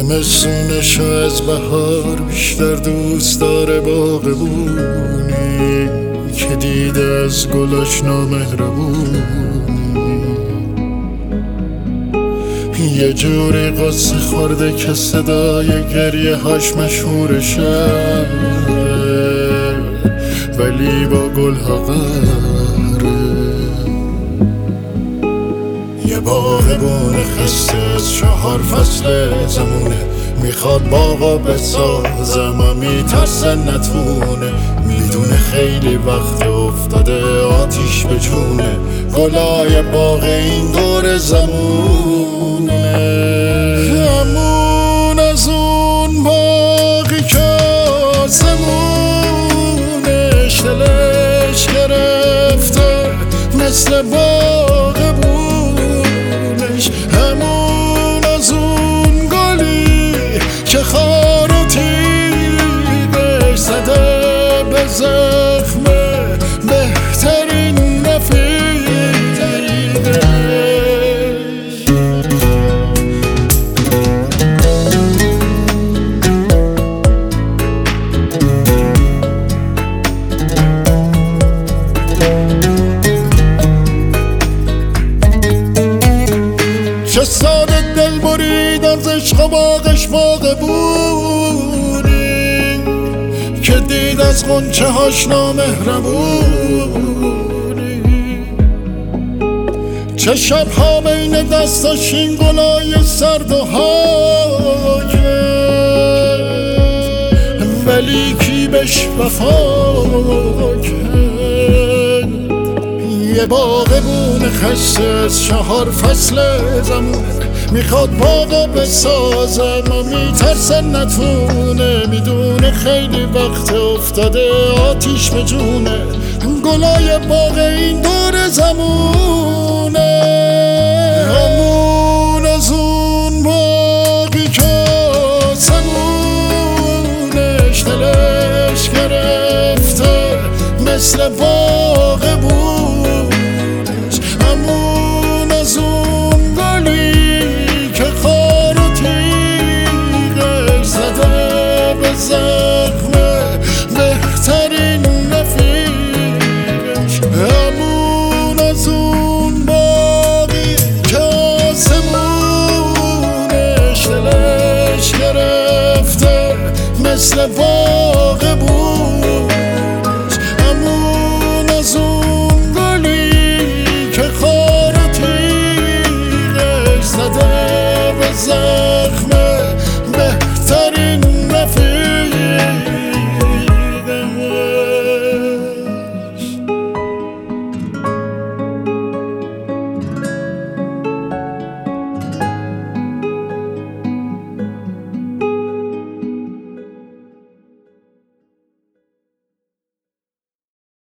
زمستونشو از بهار بیشتر دوست داره باغبونی که دیده از گلاش نامهربونی. یه جوری قصه خورده که صدای گریه هاش مشهور شهره، ولی با گل ها قهره. یه باغبون خسته از 4 فصل زمونه، میخواد باغا بسازم و میترسه نتونه. میدونه خیلی وقت افتاده آتیش به جونه، گلای باغ این دور زمونه. همون از اون باغی که آسمونش دلش گرفته مثل باغبونش. همون از اون گلی که خار و تیغش زده به زخم بهترین رفیقش. چه ساده دل برید از عشق و باغش باغبونی که دید از غنچه هاش نامهربونی. چه شبها بین دستاش این گلای سرد و هاکه، ولی کی بهش وفا کرد؟ یه باغبون خسته از 4 فصل زمونه، میخواد باغا بسازم و میترسه نتونه. میدونه خیلی وقت افتاده آتیش به جونه، گلای باغ این دور زمونه. همون از اون باغی که آسمونش دلش گرفته مثل باغبونش. همون از اون گلی که خار و تیغش زده به زخم بهترین رفیقش. همون از اون باغی که آسمونش دلش گرفته مثل باغ